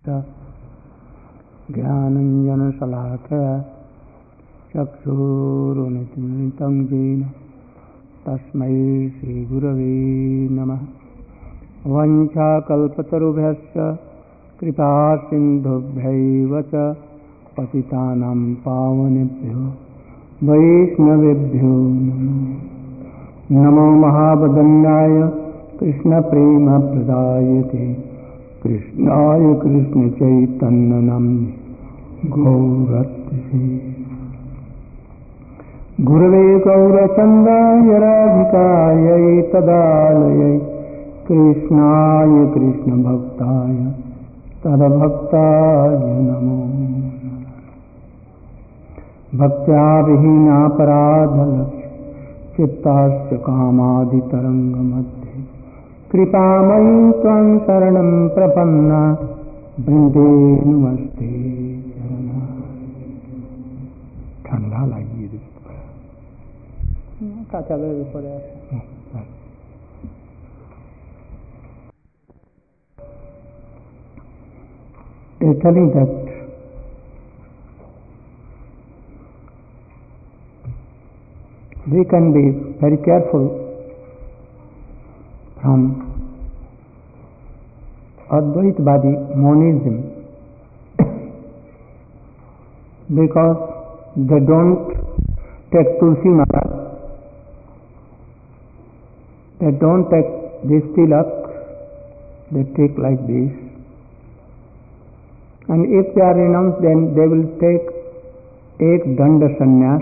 ज्ञानञ्जनशलाकया चक्षुरुन्मिलितं येन तस्मै श्रीगुरवे नमः। वञ्चाकल्पतरुभ्यश्च कृपासिन्धुभ्यैव च पतितानां पावनेभ्यो वैष्णवेभ्यो नमो महावदन्याय कृष्णप्रेमप्रदायते कृष्णाय कृष्णचैतन्यनाम्ने गौरत्से गुरवे गौरचन्द्राय राधिकायै तदालयै कृष्णाय कृष्णभक्ताय तद्भक्ताय नमो भक्त्या विहीनापराधलक्ष्य चित्ताश्च कामादितरङ्गमध्ये कृपामयी त्वं शरणं प्रपन्ना वृन्दे नमस्ते चरणा। ठंडा लाइए telling that we can be very careful from Advaitwadi monism because they don't take tulsi mala, they don't take this tilak, they take like this, and if they are renounced then they will take ek danda sannyas,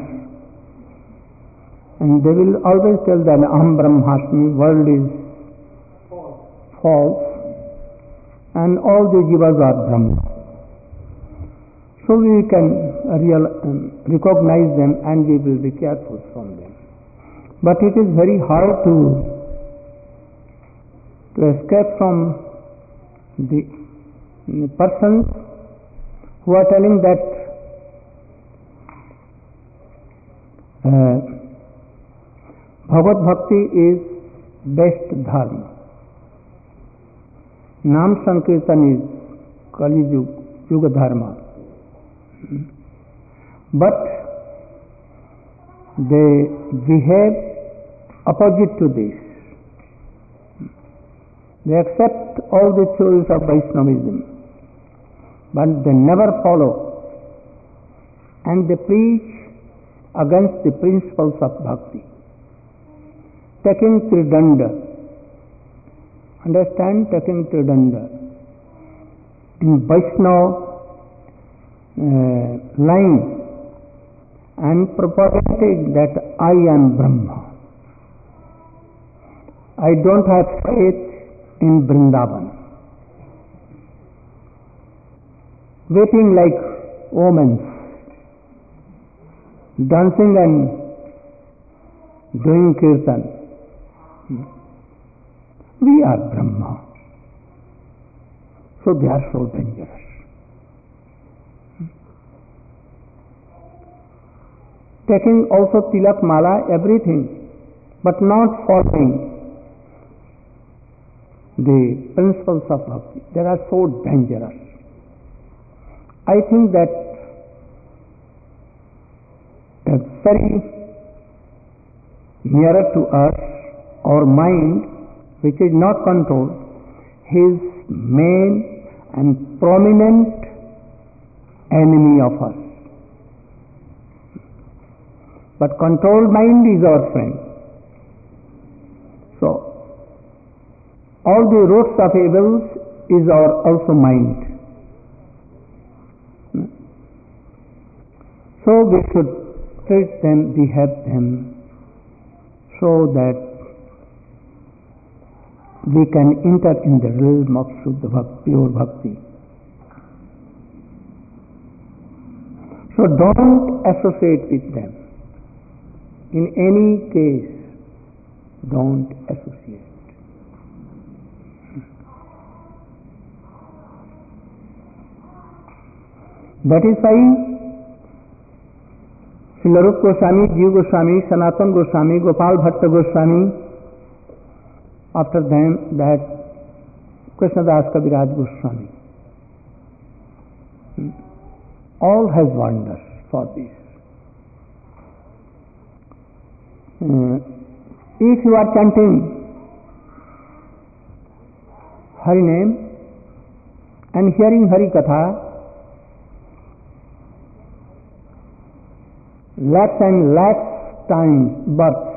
and they will always tell that Aham Brahmasmi, world is false and all the jivas are Brahma. So we can recognize them and we will be careful from them. But it is very hard to escape from the persons who are telling that Bhagavad Bhakti is best dharma. Nam Sankirtan is Kali Yuga dharma. But they behave opposite to this. They accept all the theories of Vaishnavism, but they never follow, and they preach against the principles of bhakti. Taking Tridanda, understand, taking Tridanda in Vaishnava line and propagating that I am Brahma. I don't have faith in Vrindavan. Waiting like omens, dancing and doing kirtan. We are Brahma. So they are so dangerous. Taking also tilak mala, everything, but not following the principles of bhakti. They are so dangerous. I think that a very nearer to us, our mind, which is not controlled, his main and prominent enemy of us. But controlled mind is our friend. So, all the roots of evils is our also mind. So we should treat them, behave them, so that we can enter in the realm of Shuddha Bhakti, pure Bhakti. So don't associate with them. In any case, don't associate. That is why Srila Rupa Goswami, Jiva Goswami, Sanatana Goswami, Gopal Bhatta Goswami, after them that Krishnadas Kaviraj Goswami, All has wonders for this. If you are chanting Hari name and hearing Hari Katha, lakhs and lakhs times births,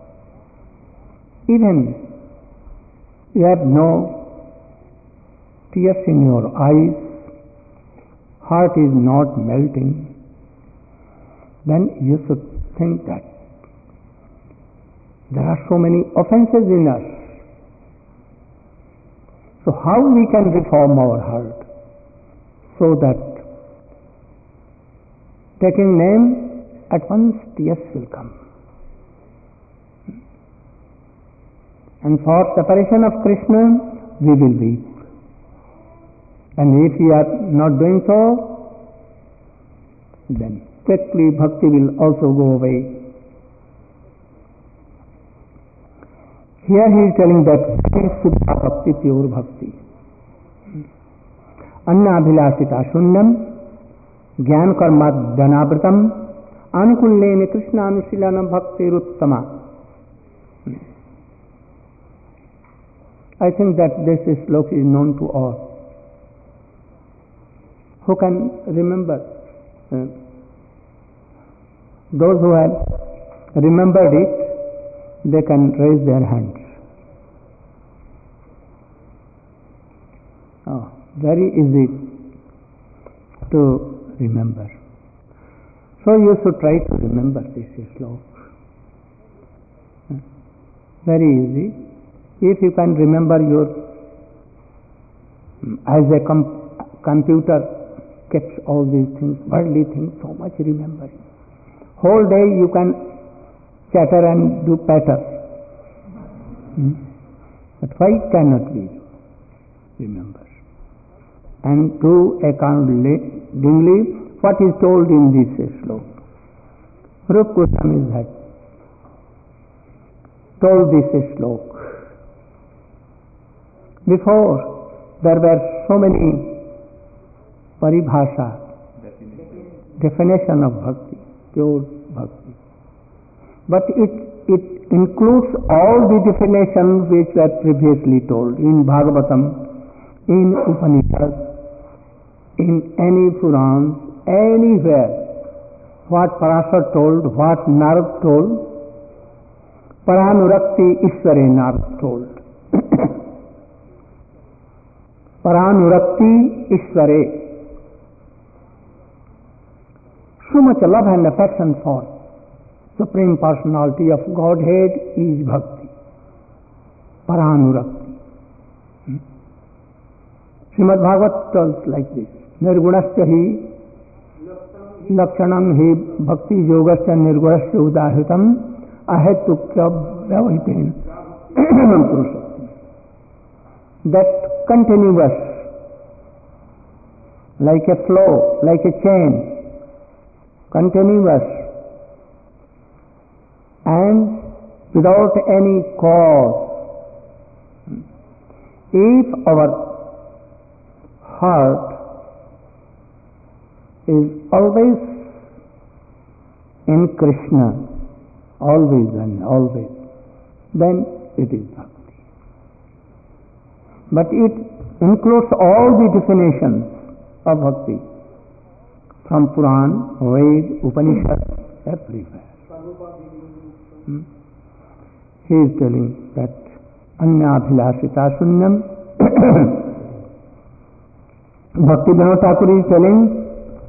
even you have no tears in your eyes, heart is not melting, then you should think that there are so many offenses in us. So how we can reform our heart so that taking name at once tears will come. And for separation of Krishna we will weep. And if we are not doing so, then quickly bhakti will also go away. Here he is telling that is Siddha Bhakti, pure bhakti. Annabhilasita shunyam, jnana karma dhanavritam, anukullene Krishna anushilana bhakti ruttama. I think that this sloka is known to all. Who can remember? Those who have remembered it, they can raise their hands. Oh, very easy to remember. So you should try to remember this sloka. Very easy. If you can remember your, as a computer keeps all these things, worldly things, so much remembering. Whole day you can chatter and do patter. But why cannot we remember? And do accordingly what is told in this sloka. Rupa Goswami had told this sloka. Before there were so many paribhasha, definition of bhakti, pure bhakti. But it includes all the definitions which were previously told in Bhagavatam, in Upanishads, in any Purans, anywhere. What Parashar told, what Narad told, Paranurakti Ishvare Narad told. Paranurakti Ishvare. So much love and affection for Supreme Personality of Godhead is Bhakti. Paranurakti. Srimad Bhagavat tells like this. Nirgunasya hi lakshanam hi bhakti yogasya nirgunasya udahitam ahetukya vyavahitin purushottam. That continuous, like a flow, like a chain, continuous and without any cause. If our heart is always in Krishna, always and always, then it is bhakti. But it includes all the definitions of bhakti from Puran, Ved, Upanishad, everywhere. He is telling that Anyabhilasita Shunyam. Bhakti Vinod Thakur is telling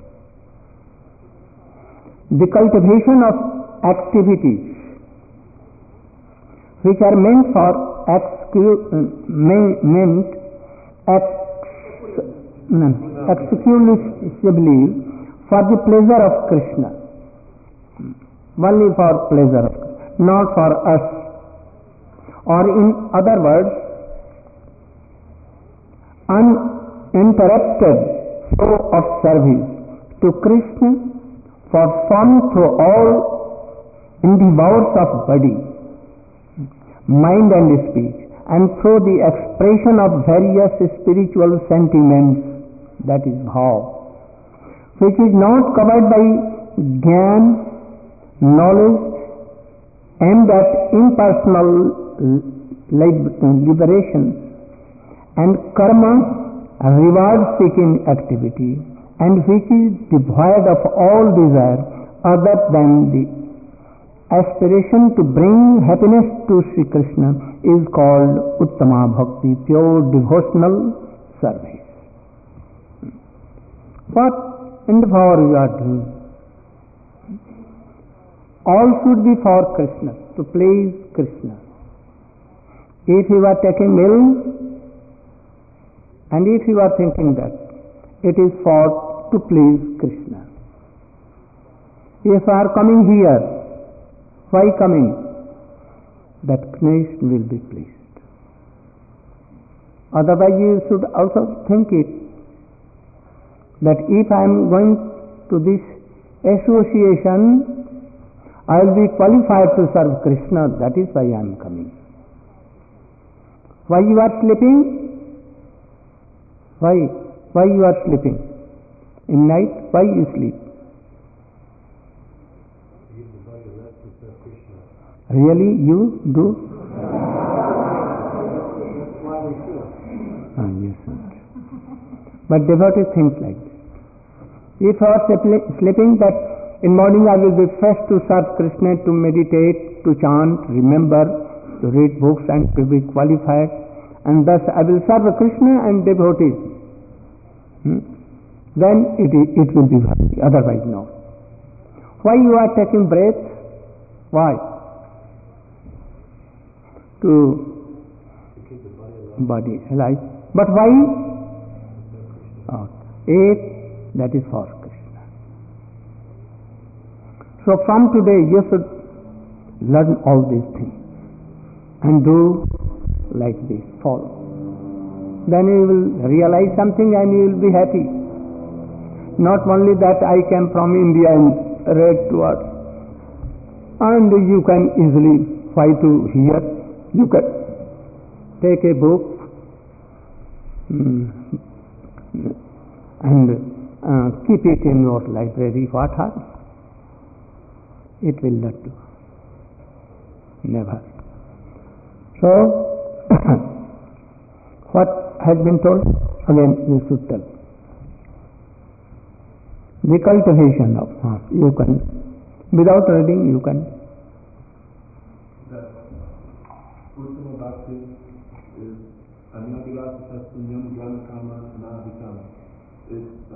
the cultivation of activities which are meant for exclusively for the pleasure of Krishna, only for pleasure of Krishna, not for us. Or in other words, uninterrupted flow of service to Krishna for fun through all endeavors of body, mind and speech, and through the expression of various spiritual sentiments, that is bhav. which is not covered by Gyan, knowledge, aimed at impersonal liberation, and karma, reward-seeking activity, and which is devoid of all desire other than the aspiration to bring happiness to Sri Krishna, is called Uttama Bhakti, pure devotional service. What endeavor you are doing? All should be for Krishna, to please Krishna. If you are taking meal, and if you are thinking that it is for to please Krishna. If you are coming here, why coming? That Krishna will be pleased. Otherwise you should also think it, that if I am going to this association, I will be qualified to serve Krishna, that is why I am coming. Why you are sleeping? Why you are sleeping? In night, why you sleep? Really, you do? Yes, sir. But devotee thinks like this. If you are sleeping, that in morning I will be fresh to serve Krishna, to meditate, to chant, remember, to read books and to be qualified, and thus I will serve Krishna and devotees. Then it will be bhakti, otherwise no. Why you are taking breath? Why? To keep the body alive. But why? Eight, that is for Krishna. So from today you should learn all these things and do like this, follow. Then you will realize something and you will be happy. Not only that I came from India and read to us, and you can easily fly to here. You can take a book and keep it in your library. What harm? It will not do. Never. So, what has been told? Again, you should tell. The cultivation of, you can, without reading, you can. That Uttama Bhakti is Anyavilasa Sunyam Jnana Kama Anabhitam. It's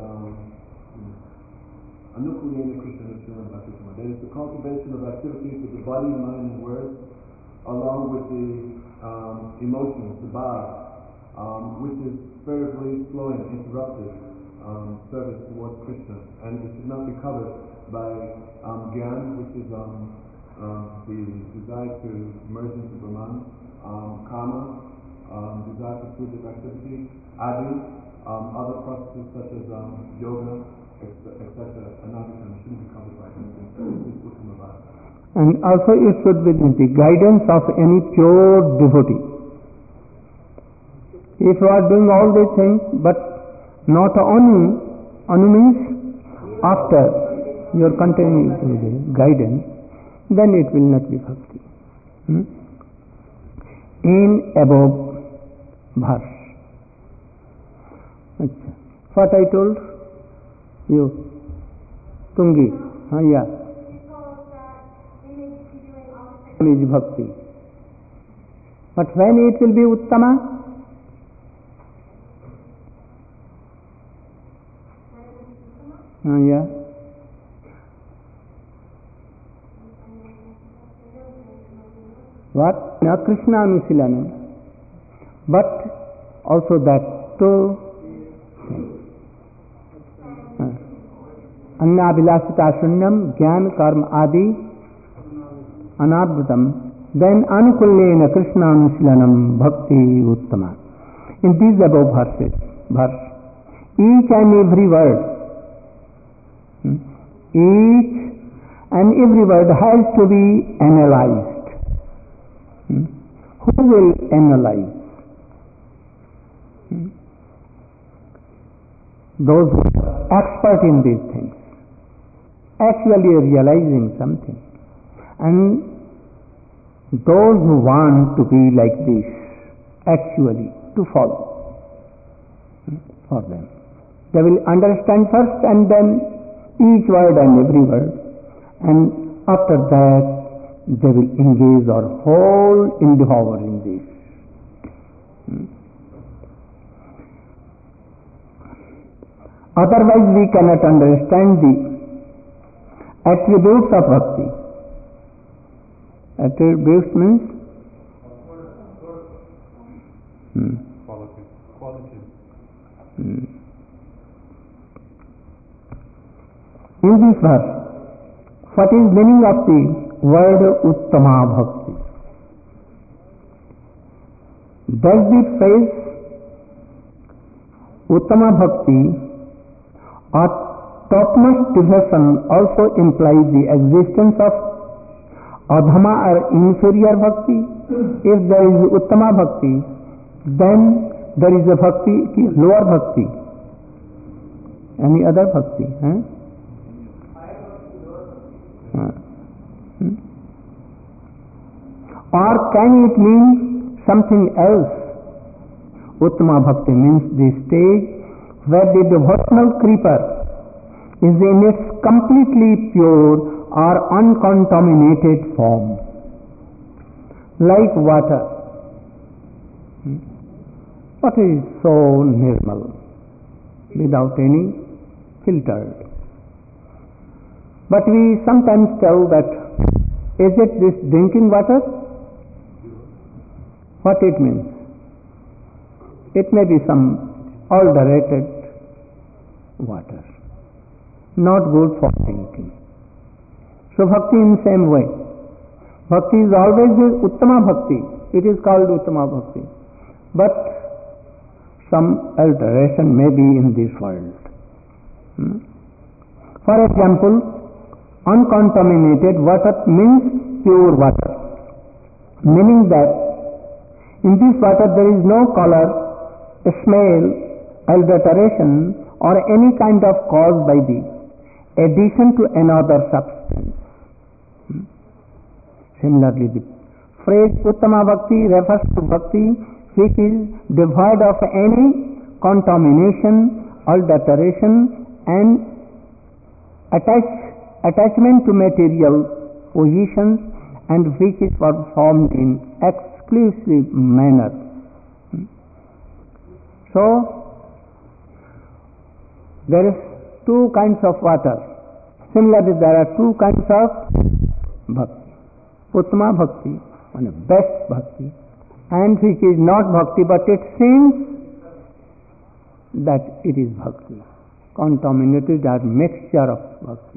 Anukulena Krishna Nishana Bhakti. That is the cultivation of activities with the body, mind, and words, along with the emotions, the bhava, which is spiritually flowing, interrupted service towards Krishna, and it should not be covered by Gyan, which is the desire to merge into Brahman, Kama, desire for fruitive activity, Adi, other processes such as yoga, etc. Anabhitam shouldn't be covered by anything. This is Uttama Bhakti. And also it should be the guidance of any pure devotee. If you are doing all these things, but not anu means after you are continuing with the guidance, then it will not be bhakti. In above verse. What I told you? Tungi. Yeah. Is bhakti. But when it will be uttama? Yeah. What? Na Krishna Anusilanam. But also that too. Annabilasita Shunyam, Gyan, Karma, Adi, Anabdhatam. Then Anukullena Krishna Anusilanam, Bhakti Uttama. In these above verses, each and every word, each and every word has to be analyzed. Who will analyze? Those who expert in these things, actually realizing something. And those who want to be like this, actually to follow for them, they will understand first and then each word and every word, and after that they will engage their whole endeavor in this. Otherwise we cannot understand the attributes of bhakti. Attributes means qualities. In this verse, what is meaning of the word Uttama Bhakti? Does the phrase Uttama Bhakti or topmost devotion also implies the existence of Adhama or inferior Bhakti? If there is Uttama Bhakti, then there is a Bhakti, lower Bhakti. Any other Bhakti? Or can it mean something else? Uttama Bhakti means the stage where the devotional creeper is in its completely pure or uncontaminated form, like water. Water is so nirmal, without any filter. But we sometimes tell that, is it this drinking water? What it means? It may be some adulterated water, not good for drinking. So bhakti in the same way. Bhakti is always the Uttama Bhakti. It is called Uttama Bhakti. But some alteration may be in this world. For example, uncontaminated water means pure water, meaning that in this water there is no color, smell, adulteration or any kind of cause by the addition to another substance. Similarly, the phrase Uttama Bhakti refers to bhakti which is devoid of any contamination, adulteration and attachment to material positions, and which is performed in exclusive manner. So, there is two kinds of water. Similarly, there are two kinds of bhakti. Uttama Bhakti, and best bhakti, and which is not bhakti but it seems that it is bhakti, contaminated or mixture of bhakti.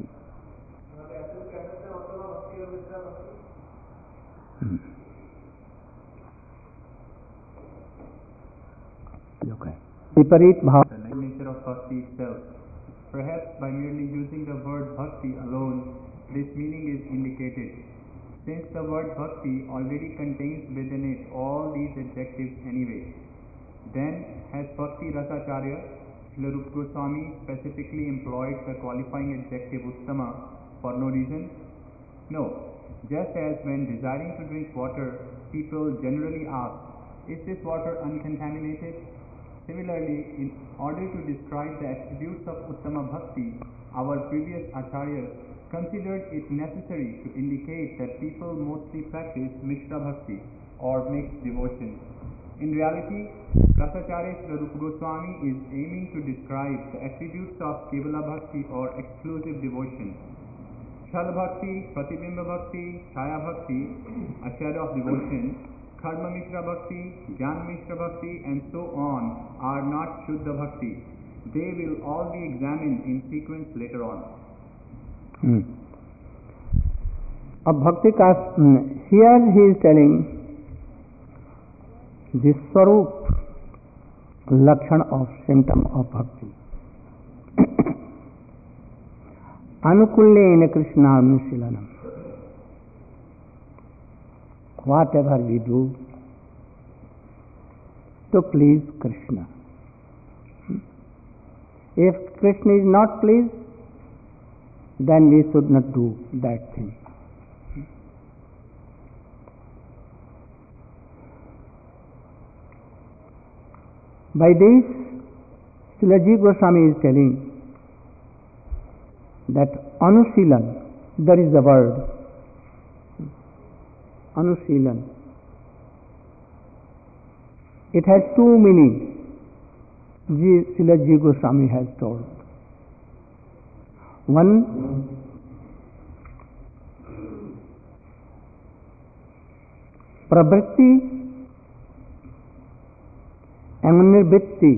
Okay. Viparit bhav. The nature of bhakti itself. Perhaps by merely using the word bhakti alone, this meaning is indicated. Since the word bhakti already contains within it all these adjectives anyway, then has Bhakti Rasacharya, Srila Rupa Goswami specifically employed the qualifying adjective Uttama for no reason? No. Just as when desiring to drink water, people generally ask, is this water uncontaminated? Similarly, in order to describe the attributes of Uttama Bhakti, our previous Acharyas considered it necessary to indicate that people mostly practice Mishra Bhakti or mixed devotion. In reality, Rasacharya Srila Rupa Goswami is aiming to describe the attributes of Kevala Bhakti or exclusive devotion. Shal Bhakti, Pratibimba Bhakti, Chaya Bhakti, a shadow of devotion, Karma Mishra Bhakti, Jnana Mishra Bhakti, and so on are not Shuddha Bhakti. They will all be examined in sequence later on. अब भक्ति का here he is telling the swarup lakshan of symptom of bhakti. Anukulyena Krishna Anusilanam. Whatever we do to please Krishna. If Krishna is not pleased, then we should not do that thing. By this, Srila Goswami is telling that Anusilan, there is a word, Anusilan. It has two meanings. Srila Goswami has told. One, pravritti and nirvritti,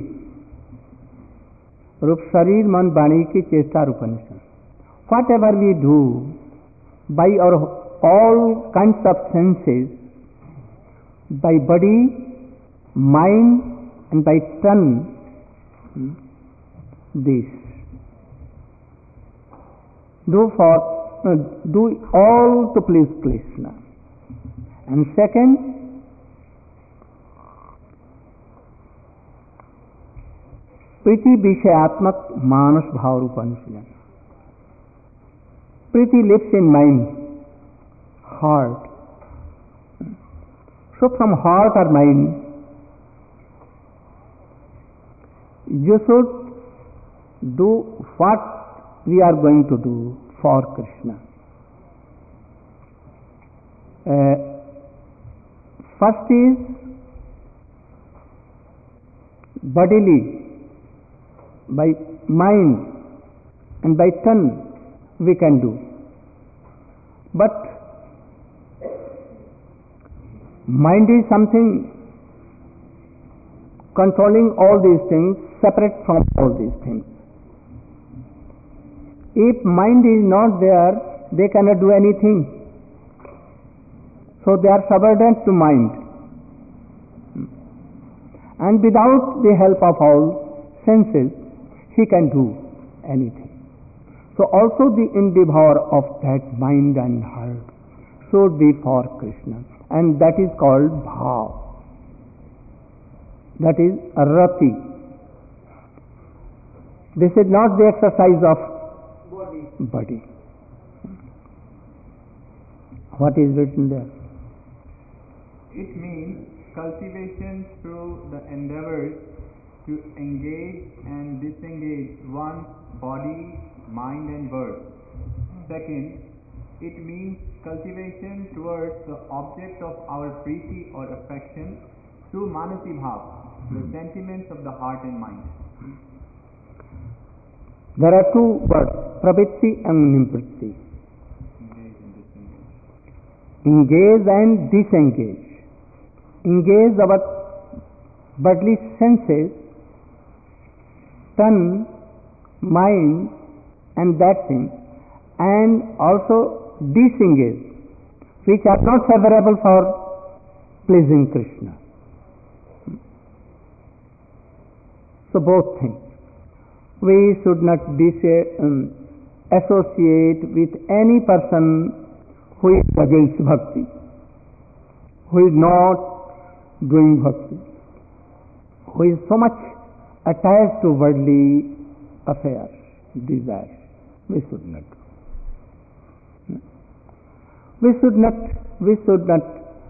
रूप शरीर मन वाणी की चेष्टा रूपनिषद. Whatever we do by our all kinds of senses, by body, mind, and by tongue, this do all to please Krishna. And second, प्रीति विषयात्मक मानस भाव रूप अनुशीलन. Priti lives in mind, heart. So from heart or mind, you should do what we are going to do for Krishna. First is bodily, by mind and by tongue we can do. But mind is something controlling all these things, separate from all these things. If mind is not there, they cannot do anything. So they are subordinate to mind. And without the help of all senses, he can do anything. So also the endeavor of that mind and heart should be for Krishna, and that is called bhav. That is rati. This is not the exercise of body. What is written there? It means cultivation through the endeavors to engage and disengage one's body, mind and word. Second, it means cultivation towards the object of our priti or affection through manasi bhav, the sentiments of the heart and mind. There are two words, pravitti and nivritti. Engage and disengage. Engage our bodily senses, tongue, mind, and that thing, and also disengage, which are not favorable for pleasing Krishna. So both things. We should not associate with any person who is against bhakti, who is not doing bhakti, who is so much attached to worldly affairs, desires. We should not. We should not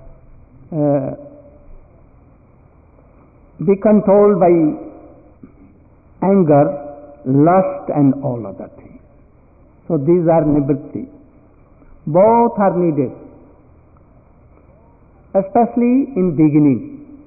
be controlled by anger, lust and all other things. So these are nivritti. Both are needed, especially in beginning.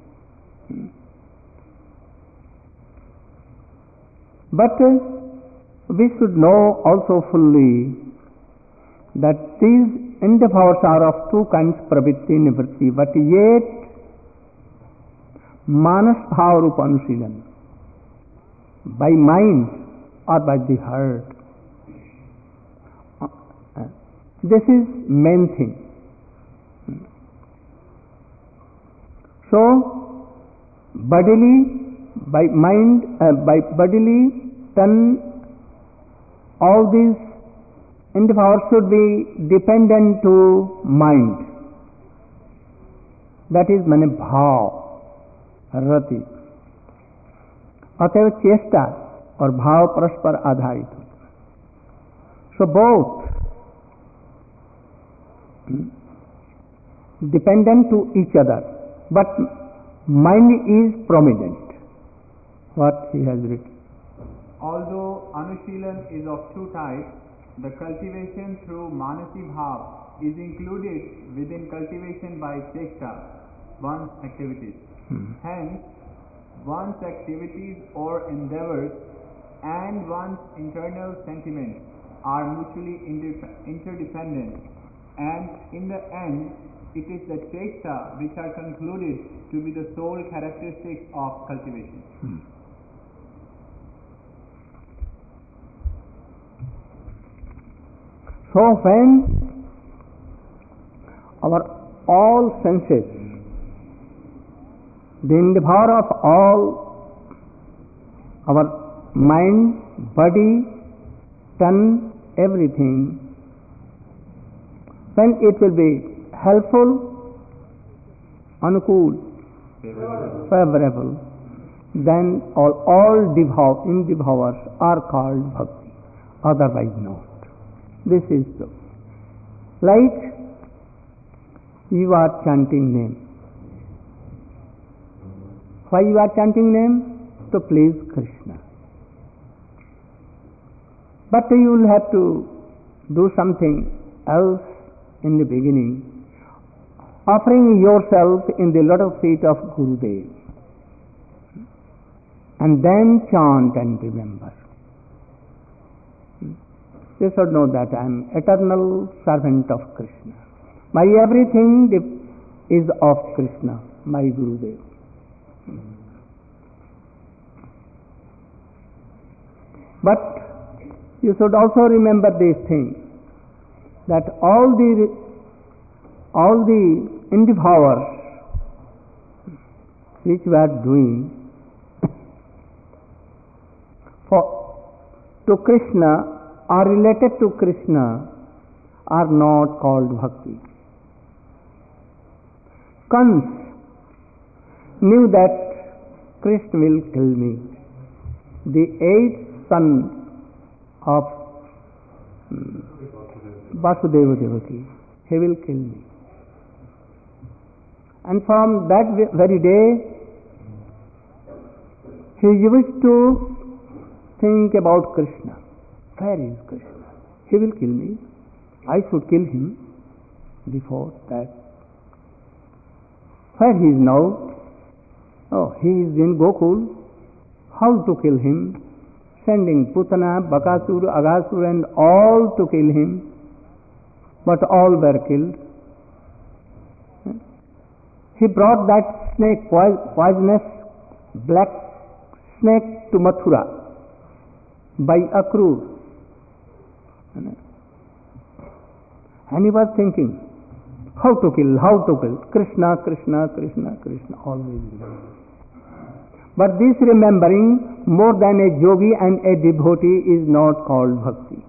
But we should know also fully that these endeavors are of two kinds, pravitti, nivritti, but yet manas bhava rupa anusilan, by mind or by the heart. This is main thing. So bodily, by mind, by bodily, tongue, all these endeavors should be dependent to mind. That is mane bhav, rati. अतएव चेष्टा और भाव परस्पर आधारित होता है। So both dependent to each other, but mind is prominent. What he has written. Although Anushilan is of two types, the cultivation through Manasi Bhav is included within cultivation by Cheshta, one's activities. Hence, one's activities or endeavors and one's internal sentiments are mutually interdependent, and in the end, it is the Cheshta which are concluded to be the sole characteristics of cultivation. So when our all senses, the endeavor of all our mind, body, tongue, everything, when it will be helpful, anukul, favorable, then all endeavors are called bhakti, otherwise not. This is so. Like you are chanting name. Why you are chanting name? To please Krishna. But you will have to do something else in the beginning, offering yourself in the lotus feet of Gurudev, and then chant and remember. You should know that I am eternal servant of Krishna. My everything is of Krishna, my Gurudev. But you should also remember this thing, that all the endeavors which we are doing to Krishna are related to Krishna are not called bhakti. Kans knew that Krishna will kill me. The eighth son of Vasudeva Devaki, he will kill me. And from that very day, he used to think about Krishna. Where is Krishna? He will kill me. I should kill him before that. Where he is now? Oh, he is in Gokul. How to kill him? Sending Putana, Bakasur, Aghasur and all to kill him. But all were killed. He brought that snake, poisonous black snake, to Mathura by Akrur. And he was thinking, how to kill, Krishna, Krishna, Krishna, Krishna, always. But this remembering more than a yogi and a devotee is not called bhakti.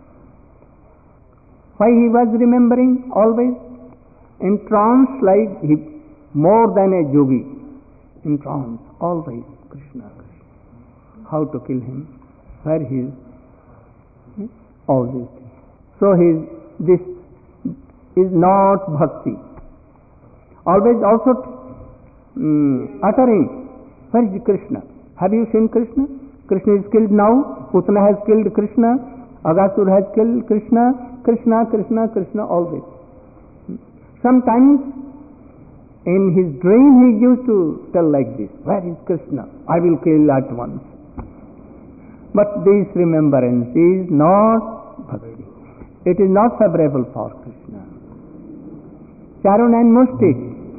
Why he was remembering always? In trance, like more than a yogi. In trance, always Krishna, Krishna. How to kill him? Where he is? All these things. So this is not bhakti. Always also uttering, where is Krishna? Have you seen Krishna? Krishna is killed now. Putana has killed Krishna. Aghasur has killed Krishna. Krishna, Krishna, Krishna, always. Sometimes in his dream he used to tell like this, where is Krishna? I will kill at once. But this remembrance is not bhakti. It is not favorable for Krishna. Charun and Mustik,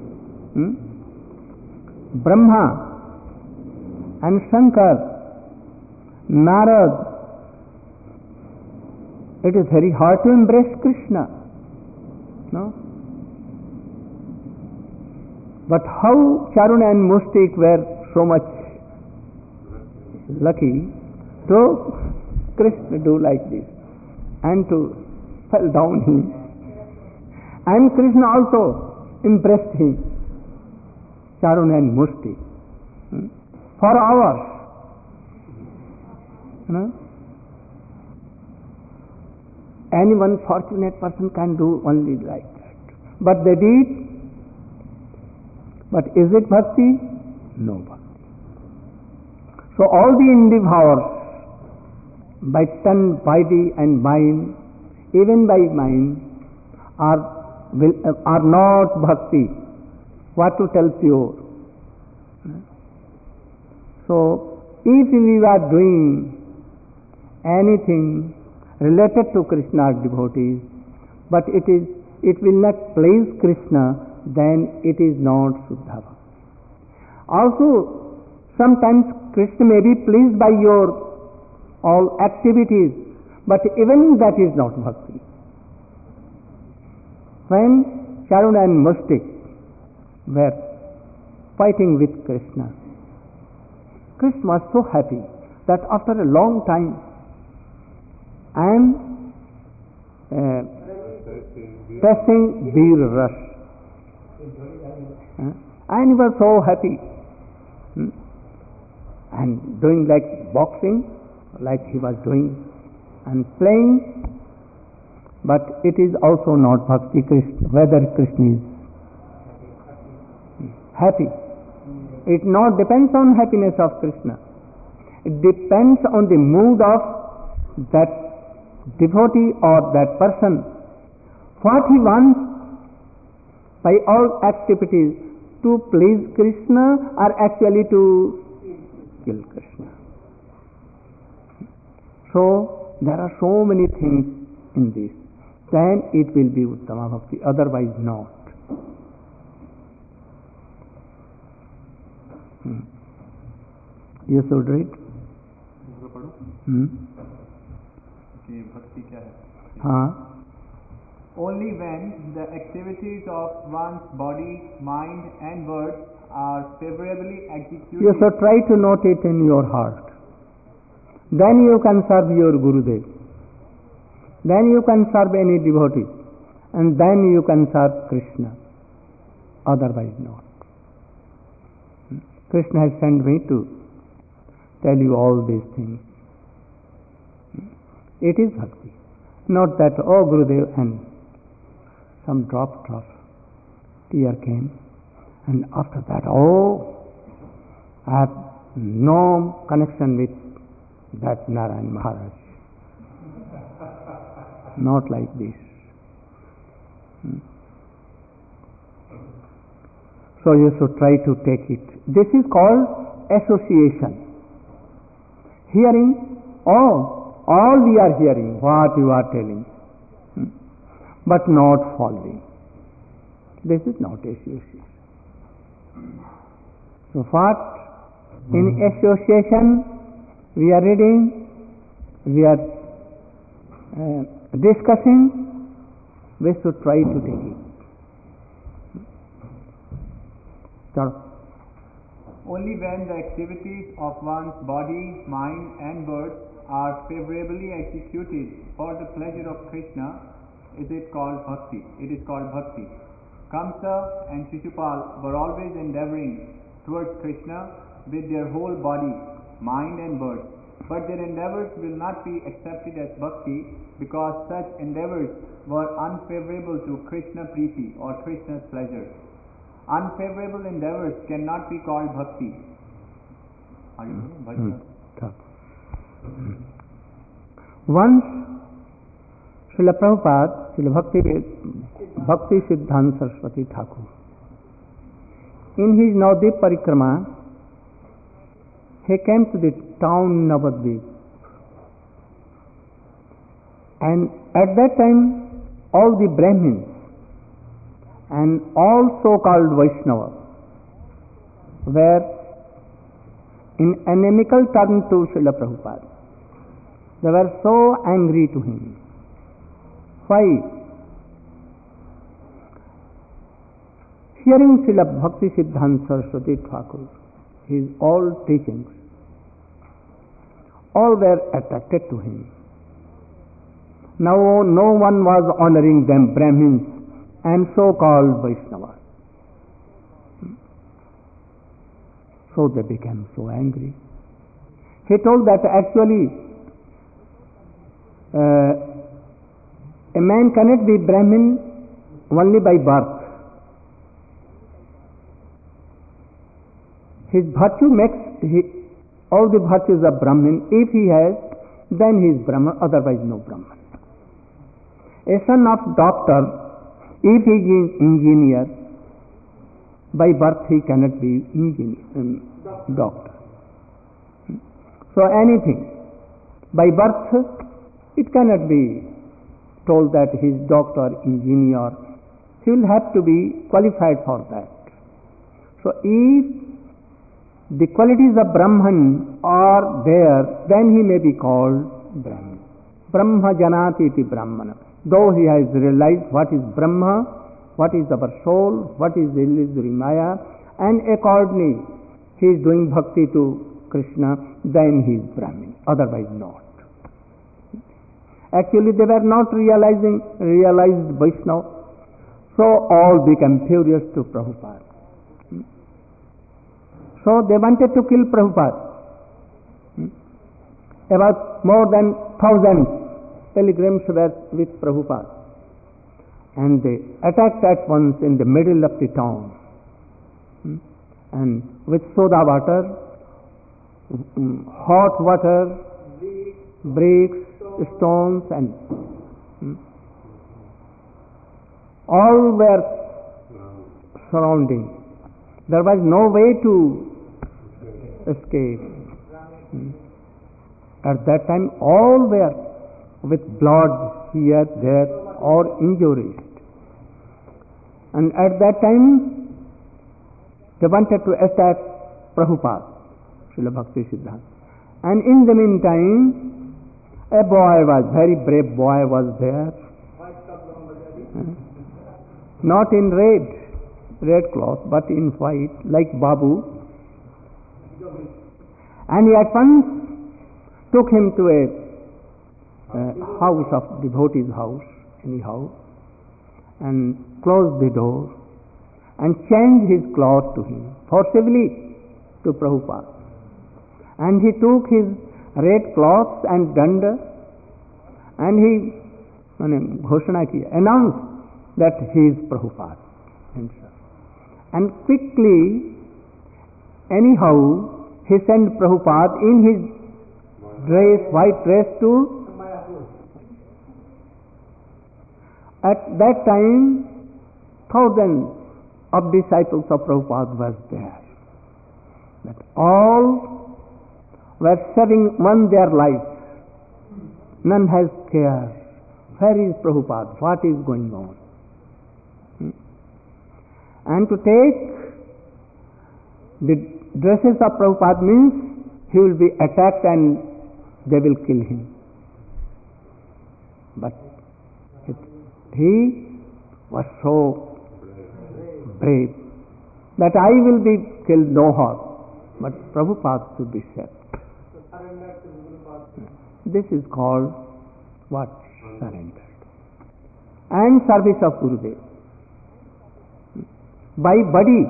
Brahma and Shankar, Narad, it is very hard to embrace Krishna. No? But how Charun and Mustik were so much lucky to Krishna do like this and to fell down him. And Krishna also impressed him, Charun and Mustik, for hours. You know? Any one fortunate person can do only like that. But they did. But is it bhakti? No bhakti. So all the endeavors by tongue, body and mind, even by mind, are not bhakti. What to tell pure? So if we are doing anything related to Krishna's devotees, but it will not please Krishna, then it is not Shuddha Bhakti. Also, sometimes Krishna may be pleased by your all activities, but even that is not bhakti. When Charuna and Mustik were fighting with Krishna, Krishna was so happy that after a long time I am tasting beer rush. And he was so happy. And doing like boxing, like he was doing, and playing, but it is also not bhakti, whether Krishna is happy. It not depends on happiness of Krishna. It depends on the mood of that devotee or that person. What he wants by all activities, to please Krishna or actually to kill Krishna. So there are so many things in this. Then it will be Uttama Bhakti, otherwise not. You should read. भक्ति क्या है? हाँ. Only when the activities of one's body, mind and words are favorably executed. You should try to note it in your heart. Then you can serve your Gurudev. Then you can serve any devotee. And then you can serve Krishna. Otherwise not. Krishna has sent me to tell you all these things. It is bhakti. Not that, oh Gurudev, and some drop tear came, and after that, oh, I have no connection with that Narayan Maharaj. Not like this. So you should try to take it. This is called association. Hearing, all we are hearing, what you are telling, but not following. This is not association. So what? In association, we are reading, we are discussing, we should try to take it. Only when the activities of one's body, mind and words are favorably executed for the pleasure of Krishna is it called bhakti. It is called bhakti. Kamsa and Shishupal were always endeavoring towards Krishna with their whole body, mind and words. But their endeavors will not be accepted as bhakti because such endeavors were unfavorable to Krishna Priti or Krishna's pleasure. Unfavorable endeavors cannot be called bhakti. Are you following? Once Srila Prabhupada, Srila Bhakti Siddhanta Saraswati Thakur, in his Navadvip Parikrama, he came to the town Navadvip, and at that time all the Brahmins and all so-called Vaishnavas were in inimical turn to Srila Prabhupada. They were so angry to him. Why? Hearing Srila Bhakti Siddhanta Saraswati Thakur, his all teachings, all were attracted to him. Now no one was honoring them, Brahmins and so-called Vaishnavas. So they became so angry. He told that actually A man cannot be Brahmin only by birth. His virtue makes all the virtues of Brahmin. If he has, then he is Brahman, otherwise no Brahman. A son of doctor, if he is engineer, by birth he cannot be doctor. So anything, by birth it cannot be told that he is doctor, engineer. He will have to be qualified for that. So if the qualities of Brahman are there, then he may be called Brahman. Brahma janati iti Brahmana. Though he has realized what is Brahma, what is our soul, what is illusory Maya, and accordingly he is doing bhakti to Krishna, then he is Brahmin, otherwise not. Actually they were not realized Vaishnava, so all became furious to Prabhupada. So they wanted to kill Prabhupada. About more than 1,000 pilgrims were with Prabhupada, and they attacked at once in the middle of the town, and with soda water, hot water, bricks, stones, and all were surrounding. There was no way to escape. At that time all were with blood here, there, or injuries. And at that time they wanted to attack Prabhupada, Srila Bhakti Siddhanta. And in the meantime, a boy was, very brave boy was there, not in red cloth, but in white, like Babu. And he at once took him to a house of devotee's house, anyhow, and closed the door and changed his cloth to him, forcibly to Prabhupada. And he took his red cloths and danda, and he announced that he is Prabhupada himself. And quickly, anyhow, he sent Prabhupada in his dress, white dress, to. At that time, thousands of disciples of Prabhupada was there. That all were saving their lives. None has care. Where is Prabhupada? What is going on? And to take the dresses of Prabhupada means he will be attacked and they will kill him. But he was so brave that I will be killed no harm, but Prabhupada should be saved. This is called what? Surrender. And service of Gurudev. By body,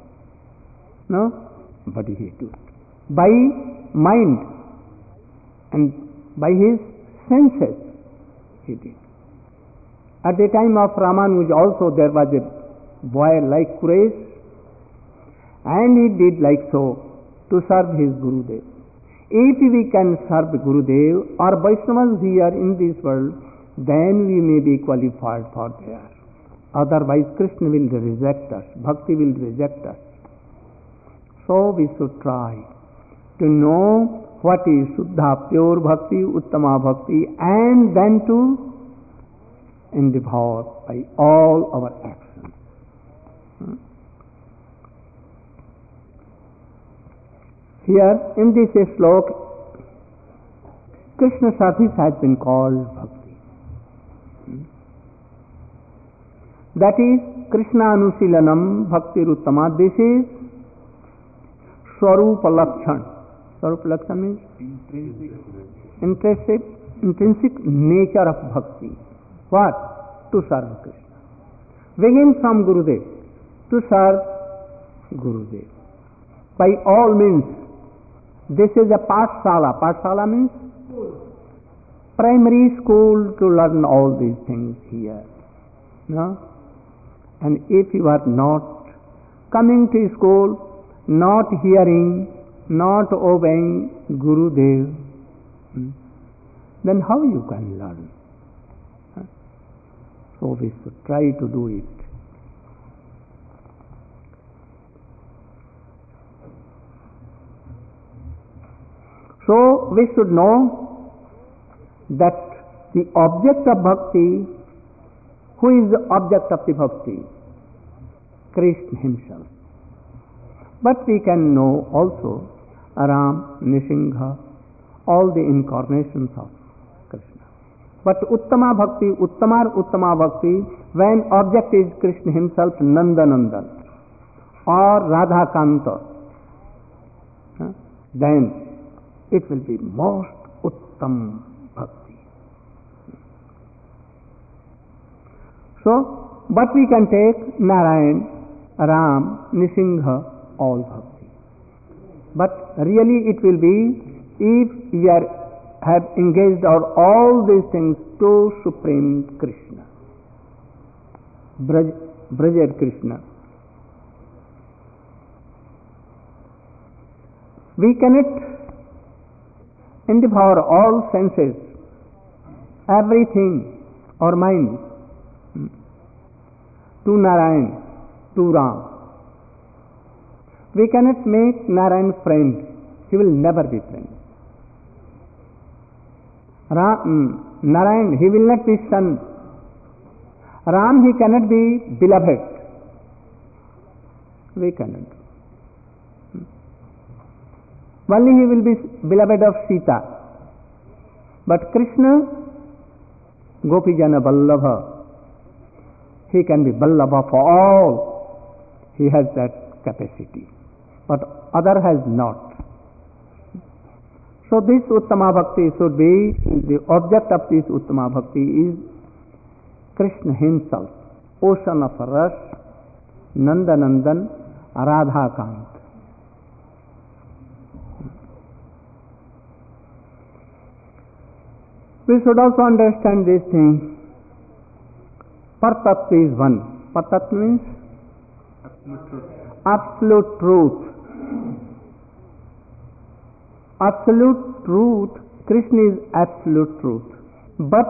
body he did. By mind and by his senses he did. At the time of Ramanuj also there was a boy like Quraysh, and he did like so to serve his Gurudev. If we can serve Gurudev or Vaishnavas here in this world, then we may be qualified for there. Otherwise Krishna will reject us, Bhakti will reject us. So we should try to know what is Shuddha, pure Bhakti, Uttama Bhakti, and then to endeavor by all our actions. Here in this slok, Krishna service has been called Bhakti. That is Krishna Anusilanam Bhakti Uttama. This is Swarupa Lakshan. Swarupa Lakshan means intrinsic nature of Bhakti. What? To serve Krishna. Begin from Gurudev, to serve Gurudev. By all means, this is a Pathshala. Pathshala means primary school to learn all these things here. No? And if you are not coming to school, not hearing, not obeying Gurudev, then how you can learn? So we should try to do it. So we should know that the object of bhakti, who is the object of the bhakti? Krishna himself. But we can know also Ram, Nisingha, all the incarnations of Krishna. But Uttama Bhakti, Uttama Bhakti, when object is Krishna himself, Nandanandan or Radha Kanta, then it will be most Uttam Bhakti. So, but we can take Narayan, Ram, Nisingha, all Bhakti. But really it will be if we have engaged all these things to Supreme Krishna, Brajad Krishna. We cannot endeavor all senses, everything, our mind, to Narayan, to Ram. We cannot make Narayan friend. He will never be friend. Narayan, he will not be son. Ram, he cannot be beloved. We cannot. Only he will be beloved of Sita. But Krishna, Gopijana Vallabha, he can be Vallabha for all. He has that capacity. But other has not. So this Uttama Bhakti should be, the object of this Uttama Bhakti is Krishna himself, ocean of Ras, Nandanandan, Radha Kant. We should also understand this thing. Partat is one. Partat means absolute truth. Absolute truth. Krishna is absolute truth. But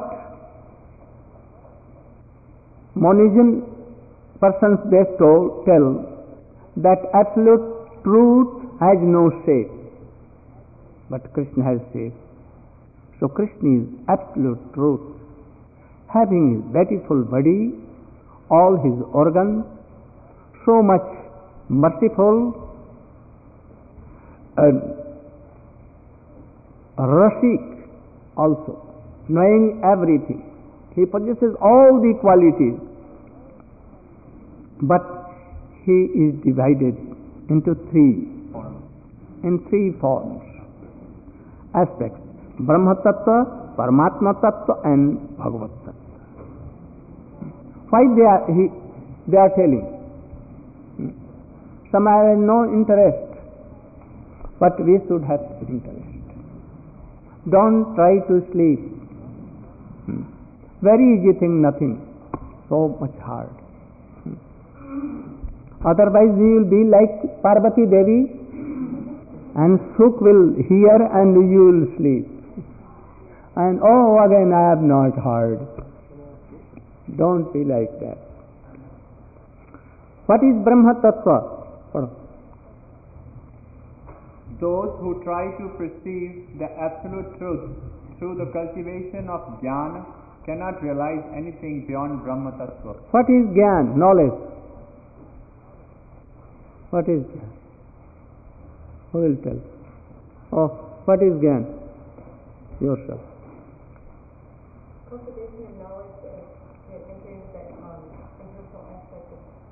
Monism persons they tell that absolute truth has no shape, but Krishna has shape. So Krishna is absolute truth, having his beautiful body, all his organs, so much merciful, Rasik also, knowing everything. He possesses all the qualities, but he is divided into three forms, aspects: Brahma Tattva, Paramatma Tattva and Bhagavat Tattva. Why they are telling? Some have no interest, but we should have interest. Don't try to sleep. Very easy thing, nothing. So much hard. Otherwise we will be like Parvati Devi, and Sukh will hear and you will sleep. And again I have not heard. Don't be like that. What is Brahma Tattva? Those who try to perceive the absolute truth through the cultivation of jnana cannot realize anything beyond Brahma Tattva. What is Gyan? Knowledge. What is Gyan? Who will tell? What is Gyan? Yourself. Cultivation of knowledge that enters that impersonal aspect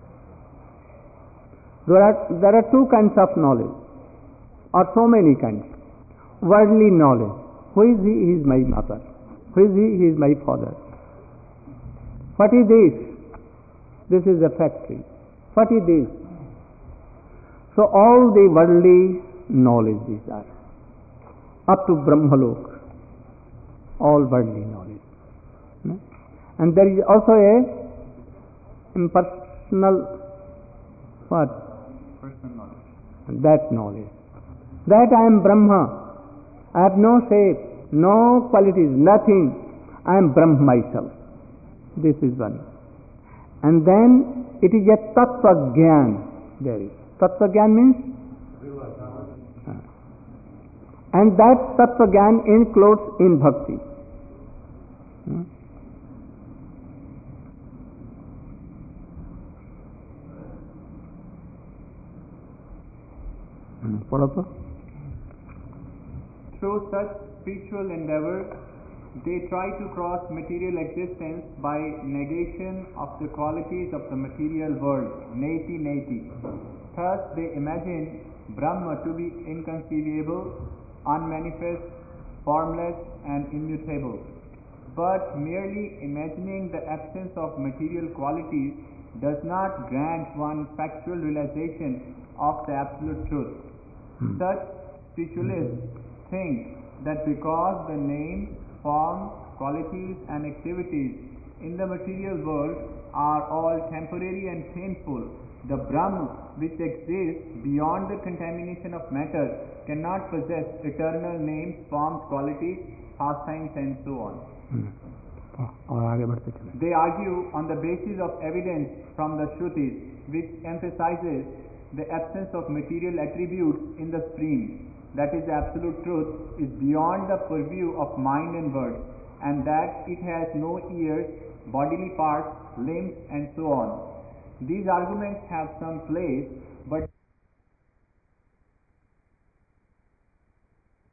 of. There are two kinds of knowledge, or so many kinds. Worldly knowledge. Who is he? He is my mother. Who is he? He is my father. What is this? This is a factory. What is this? So all the worldly knowledge these are up to Brahmalok. all worldly knowledge. And there is also a impersonal what? Personal knowledge. That knowledge. That I am Brahma. I have no shape, no qualities, nothing. I am Brahma myself. This is one. And then it is a Tattva Gyan. There is. Tattva Gyan means? And that Tattva Gyan includes in Bhakti. Through such spiritual endeavor, they try to cross material existence by negation of the qualities of the material world, neti neti. Thus they imagine Brahma to be inconceivable, unmanifest, formless and immutable. But merely imagining the absence of material qualities does not grant one factual realization of the absolute truth. Such spiritualists think that because the names, forms, qualities and activities in the material world are all temporary and painful, the Brahma which exists beyond the contamination of matter cannot possess eternal names, forms, qualities, pastimes and so on. They argue on the basis of evidence from the Shrutis, which emphasizes the absence of material attributes in the stream, that is, the absolute truth is beyond the purview of mind and words, and that it has no ears, bodily parts, limbs and so on. These arguments have some place